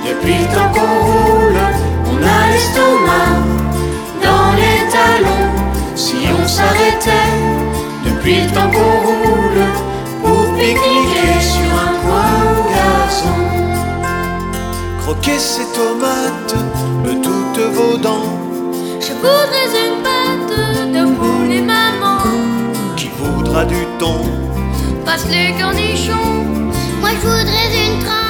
Depuis le temps qu'on roule, on a l'estomac dans les talons. Si on s'arrêtait, depuis le temps qu'on roule, pour pique-niquer sur un coin de gazon. Croquer ces tomates de toutes vos dents. Je voudrais une pâte de poulet maman. Qui voudra du thon? Passe les cornichons. Moi je voudrais une tranche